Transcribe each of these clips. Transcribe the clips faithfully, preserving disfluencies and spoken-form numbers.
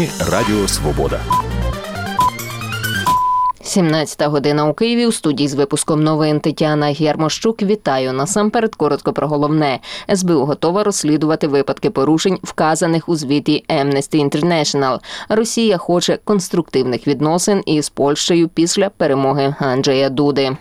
Новини Радіо Свобода. сімнадцята година у Києві. У студії з випуском новин Тетяна Гермощук. Вітаю. Насамперед коротко про головне. ес бе у готова розслідувати випадки порушень, вказаних у звіті Amnesty International. Росія хоче конструктивних відносин із Польщею після перемоги Анджея Дуди.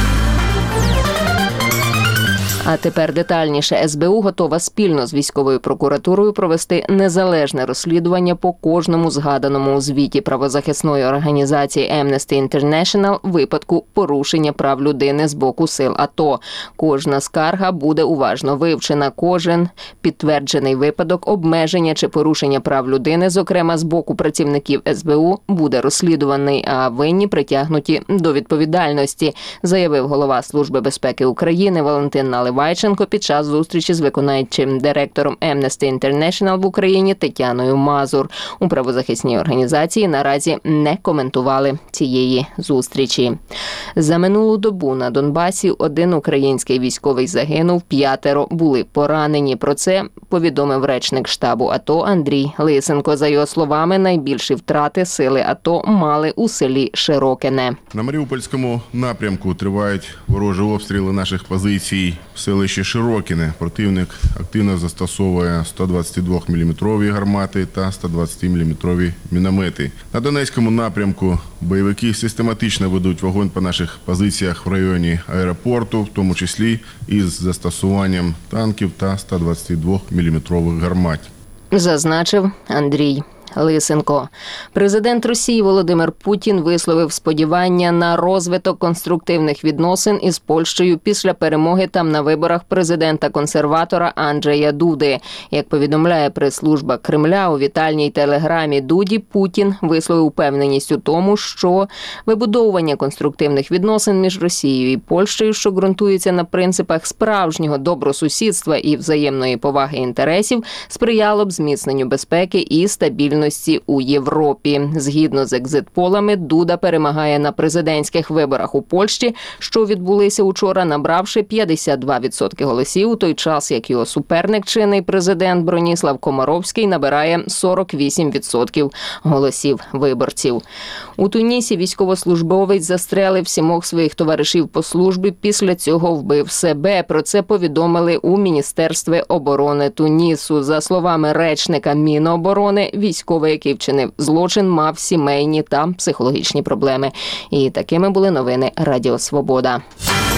А тепер детальніше. ес бе у готова спільно з військовою прокуратурою провести незалежне розслідування по кожному згаданому у звіті правозахисної організації Amnesty International випадку порушення прав людини з боку сил АТО. Кожна скарга буде уважно вивчена. Кожен підтверджений випадок обмеження чи порушення прав людини, зокрема з боку працівників ес бе у, буде розслідуваний, а винні притягнуті до відповідальності, заявив голова Служби безпеки України Валентин Наливайченко під час зустрічі з виконавчим директором Amnesty International в Україні Тетяною Мазур. У правозахисній організації наразі не коментували цієї зустрічі. За минулу добу на Донбасі один український військовий загинув, п'ятеро були поранені. Про це повідомив речник штабу АТО Андрій Лисенко. За його словами, найбільші втрати сили АТО мали у селі Широкине. На Маріупольському напрямку тривають ворожі обстріли наших позицій в селищі Широкине. Противник активно застосовує сто двадцятидвоміліметрові гармати та сто двадцятиміліметрові міномети. На Донецькому напрямку бойовики систематично ведуть вогонь по наших позиціях в районі аеропорту, в тому числі із застосуванням танків та сто двадцятидвоміліметрових гармат. Зазначив Андрій Лисенко. Президент Росії Володимир Путін висловив сподівання на розвиток конструктивних відносин із Польщею після перемоги там на виборах президента-консерватора Анджея Дуди. Як повідомляє прес-служба Кремля, у вітальній телеграмі Дуді Путін висловив упевненість у тому, що вибудовування конструктивних відносин між Росією і Польщею, що ґрунтується на принципах справжнього добросусідства і взаємної поваги інтересів, сприяло б зміцненню безпеки і стабільності у Європі. Згідно з екзит-полами, Дуда перемагає на президентських виборах у Польщі, що відбулися учора, набравши п'ятдесят два відсотки голосів, у той час, як його суперник, чинний президент Броніслав Комаровський, набирає сорок вісім відсотків голосів виборців. У Тунісі військовослужбовець застрелив сімох своїх товаришів по службі, після цього вбив себе. Про це повідомили у Міністерстві оборони Тунісу. За словами речника Міноборони, військовий, який вчинив злочин, мав сімейні та психологічні проблеми. І такими були новини Радіо Свобода.